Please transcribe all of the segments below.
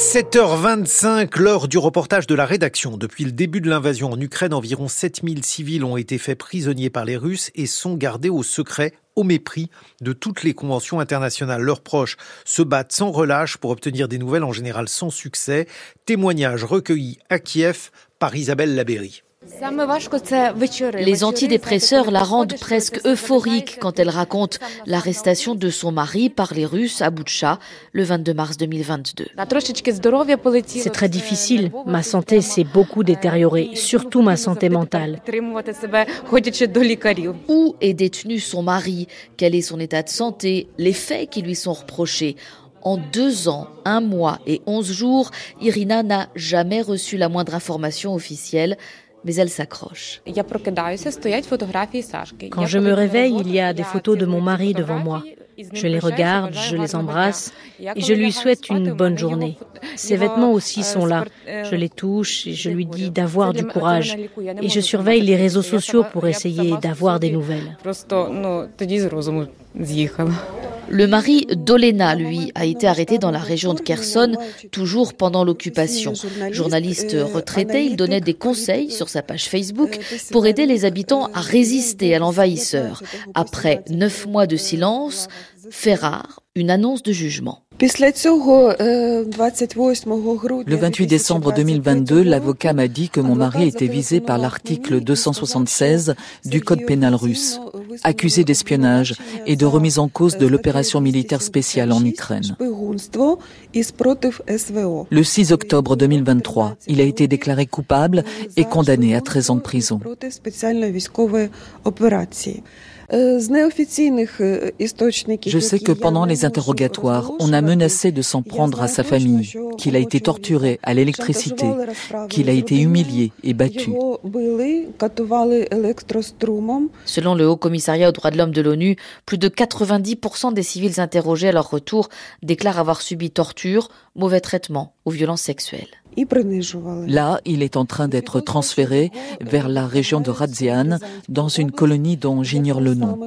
7h25, l'heure du reportage de la rédaction. Depuis le début de l'invasion en Ukraine, environ 7000 civils ont été faits prisonniers par les Russes et sont gardés au secret, au mépris de toutes les conventions internationales. Leurs proches se battent sans relâche pour obtenir des nouvelles, en général sans succès. Témoignages recueillis à Kiev par Isabelle Labéry. Les antidépresseurs la rendent presque euphorique quand elle raconte l'arrestation de son mari par les Russes à Boutcha le 22 mars 2022. C'est très difficile. Ma santé s'est beaucoup détériorée, surtout ma santé mentale. Où est détenu son mari? Quel est son état de santé? Les faits qui lui sont reprochés? En 2 ans, 1 mois et 11 jours, Irina n'a jamais reçu la moindre information officielle. Mais elle s'accroche. Quand je me réveille, il y a des photos de mon mari devant moi. Je les regarde, je les embrasse et je lui souhaite une bonne journée. Ses vêtements aussi sont là. Je les touche et je lui dis d'avoir du courage. Et je surveille les réseaux sociaux pour essayer d'avoir des nouvelles. Le mari d'Olena, lui, a été arrêté dans la région de Kherson, toujours pendant l'occupation. Journaliste retraité, il donnait des conseils sur sa page Facebook pour aider les habitants à résister à l'envahisseur. Après 9 mois de silence, fait rare, une annonce de jugement. Le 28 décembre 2022, l'avocat m'a dit que mon mari était visé par l'article 276 du Code pénal russe, accusé d'espionnage et de remise en cause de l'opération militaire spéciale en Ukraine. Le 6 octobre 2023, il a été déclaré coupable et condamné à 13 ans de prison. Je sais que pendant les interrogatoires, on a menacé de s'en prendre à sa famille, qu'il a été torturé à l'électricité, qu'il a été humilié et battu. Selon le Haut Commissariat aux droits de l'homme de l'ONU, plus de 90% des civils interrogés à leur retour déclarent avoir subi torture, mauvais traitements ou violences sexuelles. Là, il est en train d'être transféré vers la région de Radzian, dans une colonie dont j'ignore le nom.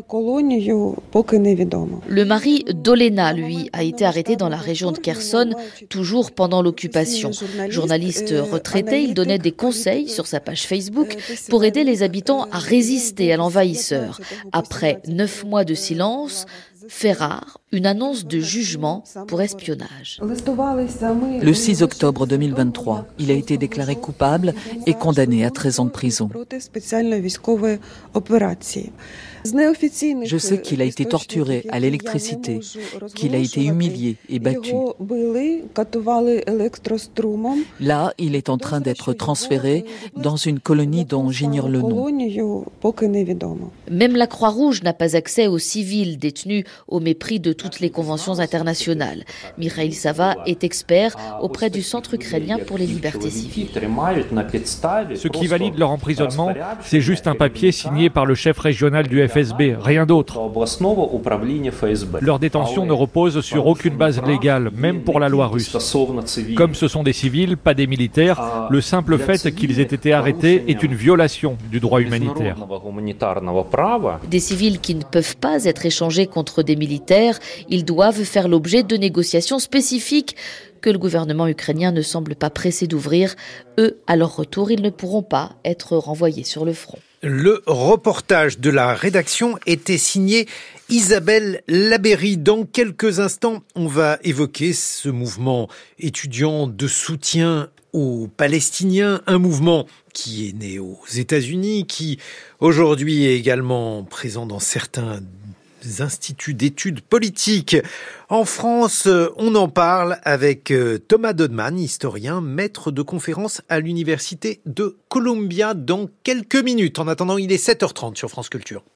Le mari d'Olena, lui, a été arrêté dans la région de Kherson, toujours pendant l'occupation. Journaliste retraité, il donnait des conseils sur sa page Facebook pour aider les habitants à résister à l'envahisseur. Après 9 mois de silence, fait rare, une annonce de jugement pour espionnage. Le 6 octobre 2023, il a été déclaré coupable et condamné à 13 ans de prison. Je sais qu'il a été torturé à l'électricité, qu'il a été humilié et battu. Là, il est en train d'être transféré dans une colonie dont j'ignore le nom. Même la Croix-Rouge n'a pas accès aux civils détenus au mépris de toutes les conventions internationales. Mikhail Sava est expert auprès du Centre ukrainien pour les libertés civiles. Ce qui valide leur emprisonnement, c'est juste un papier signé par le chef régional du FSB, rien d'autre. Leur détention ne repose sur aucune base légale, même pour la loi russe. Comme ce sont des civils, pas des militaires, le simple fait qu'ils aient été arrêtés est une violation du droit humanitaire. Des civils qui ne peuvent pas être échangés contre des militaires, ils doivent faire l'objet de négociations spécifiques que le gouvernement ukrainien ne semble pas pressé d'ouvrir. Eux, à leur retour, ils ne pourront pas être renvoyés sur le front. Le reportage de la rédaction était signé Isabelle Labéry. Dans quelques instants, on va évoquer ce mouvement étudiant de soutien aux Palestiniens, un mouvement qui est né aux États-Unis, qui aujourd'hui est également présent dans certains instituts d'études politiques. En France, on en parle avec Thomas Dodman, historien, maître de conférence à l'université de Columbia dans quelques minutes. En attendant, il est 7h30 sur France Culture.